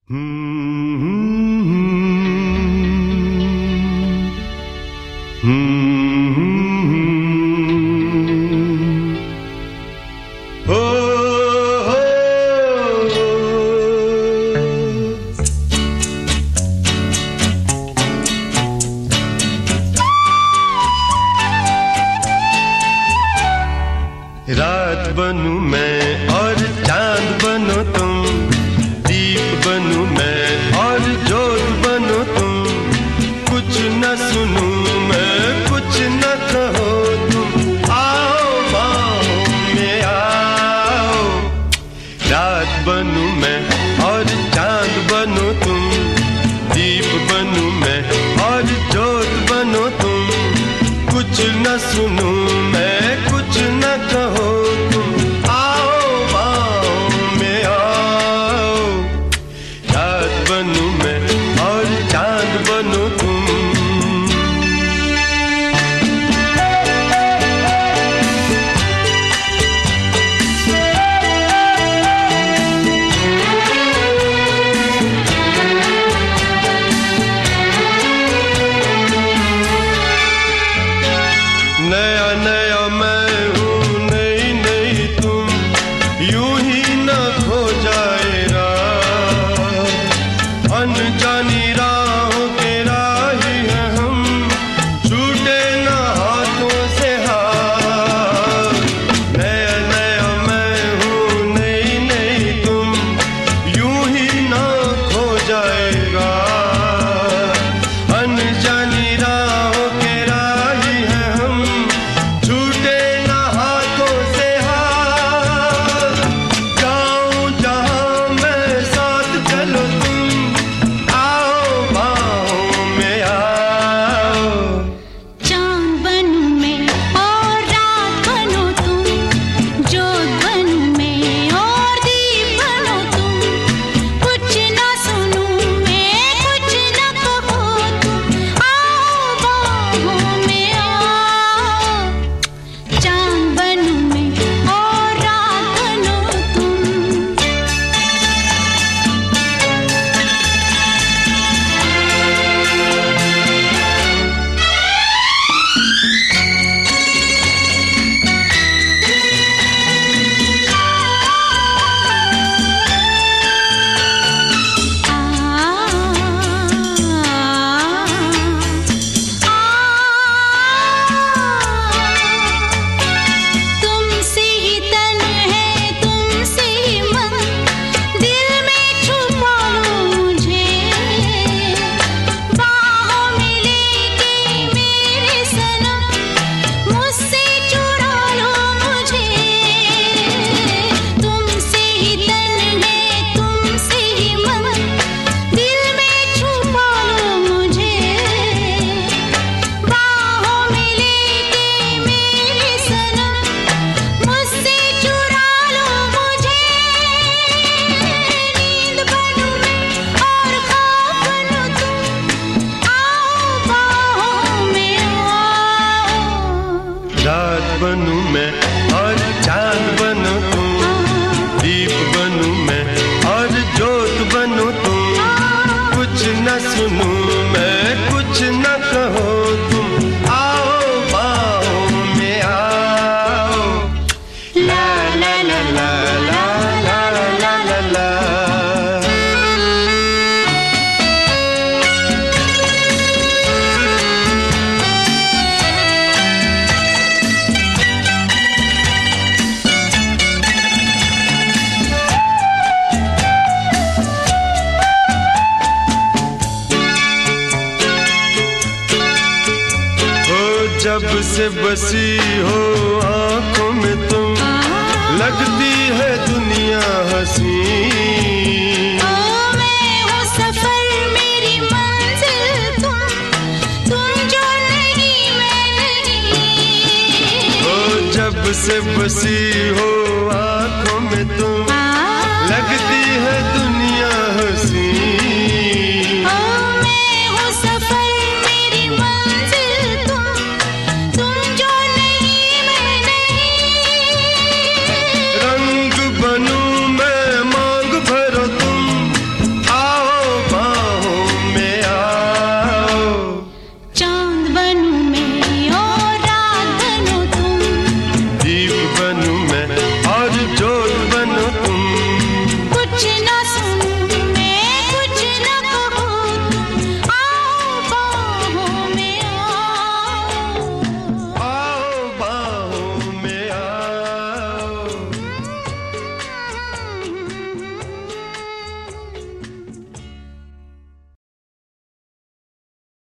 रात बनूं मैं और चांद बनो तुम, दीप बनूं मैं और ज्योत बनो तुम। कुछ न सुनूं मैं, कुछ न कहो तुम, आओ बाहों में आओ। रात बनूं मैं और चांद बनो तुम, दीप बनूं मैं और ज्योत बनो तुम। कुछ न सुनूं मैं, कुछ न कहो तुम, आओ बाहों में आओ। रात बनूं मैं और चांद बनो तुम। नया नया मैं हूँ, नई नई तुम, यूं ही न खो जाए राह। अनजानी राहों के राही हैं हम, छूटे न हाथों से हाथ। नया नया मैं हूँ, नई नई तुम, यूं ही न खो जाए राह। अनजानी राहों के राही हैं हम, छूटे न हाथों से हाथ। जाऊं जहां मैं साथ चलो तुम, आओ बाहों में आओ। चांद बनूं मैं और रात बनो तुम, ज्योत बनूं मैं और दीप बनो तुम। कुछ न सुनूं मैं, कुछ न कहो तुम, आओ बाहों में आओ। चांद बनूं मैं और रात बनो तुम। तुमसे ही तन है, तुमसे ही मन, दिल में छुपा लो मुझे। बाहों में लेके मेरे सनम, मुझसे चुरा लो मुझे। तुमसे ही तन है, तुमसे ही मन, दिल में छुपा लो मुझे। बाहों में लेके मेरे सनम, मुझसे चुरा लो मुझे। नींद बनूं मैं और ख्वाब बनो तुम, आओ बाहों में आओ। रात बनूं मैं और चांद बनो तुम, दीप बनूं मैं और ज्योत बनो तुम। कुछ न सुनूं मैं, कुछ न कहो तुम, आओ बाहों में आओ। ला ला ला ला ला ला ला ला ला। जब से बसी हो आंखों में तुम, लगती है दुनिया हंसी। मैं हूँ सफर, मेरी मंजिल तुम जो नहीं मैं नहीं। जब से बसी हो आंखों में तुम,